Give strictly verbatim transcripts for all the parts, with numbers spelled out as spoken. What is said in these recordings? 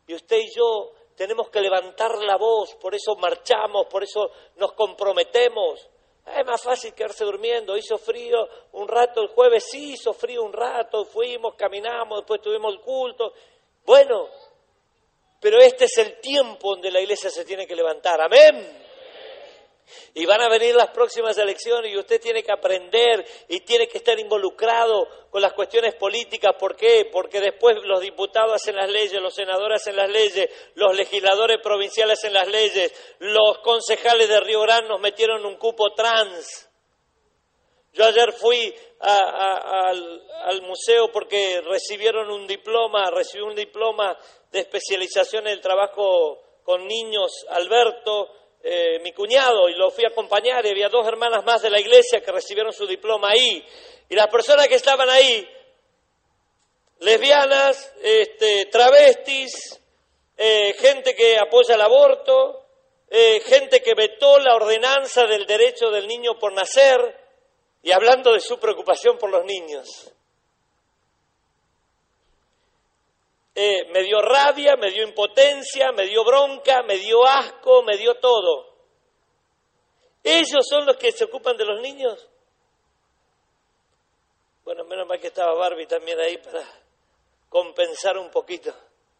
Y usted y yo tenemos que levantar la voz, por eso marchamos, por eso nos comprometemos. Es más fácil quedarse durmiendo. Hizo frío un rato el jueves, sí, hizo frío un rato, fuimos, caminamos, después tuvimos el culto. Bueno, pero este es el tiempo donde la iglesia se tiene que levantar. Amén. Y van a venir las próximas elecciones y usted tiene que aprender y tiene que estar involucrado con las cuestiones políticas. ¿Por qué? Porque después los diputados hacen las leyes, los senadores hacen las leyes, los legisladores provinciales hacen las leyes, los concejales de Río Grande nos metieron un cupo trans. Yo ayer fui a, a, al, al museo porque recibieron un diploma, recibí un diploma de especialización en el trabajo con niños, Alberto, Eh, mi cuñado, y lo fui a acompañar, y había dos hermanas más de la iglesia que recibieron su diploma ahí, y las personas que estaban ahí, lesbianas, este, travestis, eh, gente que apoya el aborto, eh, gente que vetó la ordenanza del derecho del niño por nacer, y hablando de su preocupación por los niños. Eh, me dio rabia, me dio impotencia, me dio bronca, me dio asco, me dio todo. ¿Ellos son los que se ocupan de los niños? Bueno, menos mal que estaba Barbie también ahí para compensar un poquito.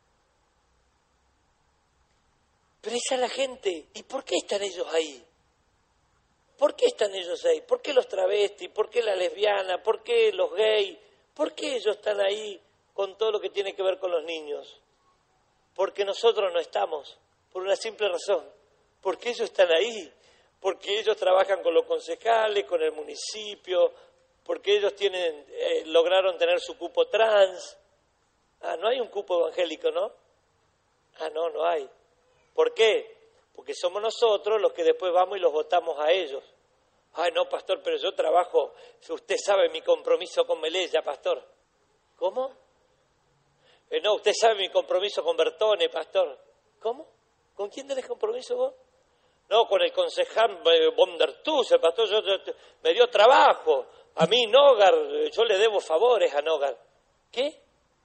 Pero esa es la gente. ¿Y por qué están ellos ahí? ¿Por qué están ellos ahí? ¿Por qué los travestis? ¿Por qué la lesbiana? ¿Por qué los gays? ¿Por qué ellos están ahí con todo lo que tiene que ver con los niños? Porque nosotros no estamos, por una simple razón, porque ellos están ahí, porque ellos trabajan con los concejales, con el municipio, porque ellos tienen, eh, lograron tener su cupo trans. Ah, no hay un cupo evangélico, ¿no? Ah, no, no hay. ¿Por qué? Porque somos nosotros los que después vamos y los votamos a ellos. Ay, no, pastor, pero yo trabajo, usted sabe mi compromiso con Melella, pastor. ¿Cómo? Eh, no, usted sabe mi compromiso con Bertone, pastor. ¿Cómo? ¿Con quién tenés compromiso vos? No, con el concejal eh, Bondertus, el pastor, yo, yo, me dio trabajo. A mí, Nogar, yo le debo favores a Nogar. ¿Qué?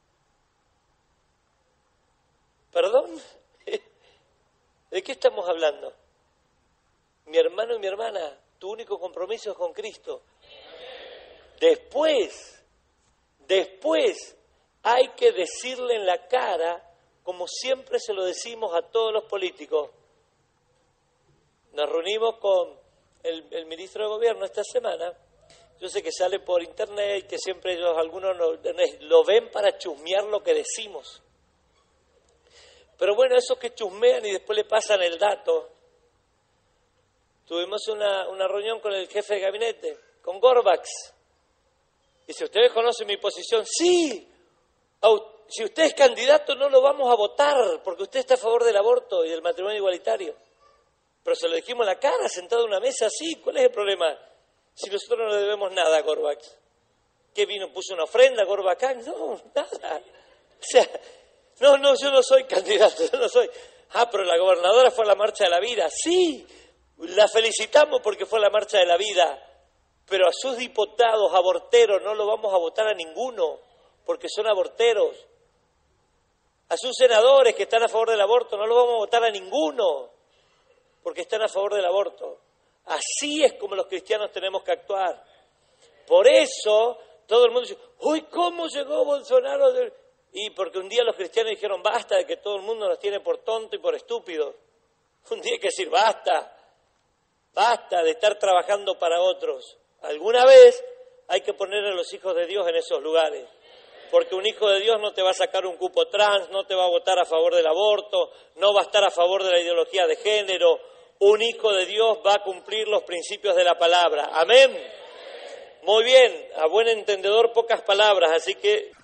¿Perdón? ¿De qué estamos hablando? Mi hermano y mi hermana, tu único compromiso es con Cristo. Después, después, hay que decirle en la cara, como siempre se lo decimos a todos los políticos. Nos reunimos con el, el ministro de Gobierno esta semana. Yo sé que sale por internet y que siempre ellos, algunos lo, lo ven para chusmear lo que decimos. Pero bueno, esos que chusmean y después le pasan el dato. Tuvimos una, una reunión con el jefe de gabinete, con Gorbax. Dice, ¿ustedes conocen mi posición? Sí. Si usted es candidato no lo vamos a votar porque usted está a favor del aborto y del matrimonio igualitario. Pero se lo dijimos en la cara, sentado en una mesa así. ¿Cuál es el problema? Si nosotros no le debemos nada a Gorbax. ¿Qué vino? ¿Puso una ofrenda a Gorbax? No, nada. O sea, no, no, yo no soy candidato, yo no soy. Ah, pero la gobernadora fue a la Marcha de la Vida. Sí, la felicitamos porque fue a la Marcha de la Vida. Pero a sus diputados aborteros no lo vamos a votar a ninguno, porque son aborteros. A sus senadores que están a favor del aborto no lo vamos a votar a ninguno, porque están a favor del aborto. Así es como los cristianos tenemos que actuar. Por eso todo el mundo dice, uy, ¿cómo llegó Bolsonaro? Y porque un día los cristianos dijeron, basta de que todo el mundo nos tiene por tonto y por estúpidos. Un día hay que decir, basta, basta de estar trabajando para otros. Alguna vez hay que poner a los hijos de Dios en esos lugares. Porque un hijo de Dios no te va a sacar un cupo trans, no te va a votar a favor del aborto, no va a estar a favor de la ideología de género. Un hijo de Dios va a cumplir los principios de la palabra. Amén. Muy bien, a buen entendedor pocas palabras, así que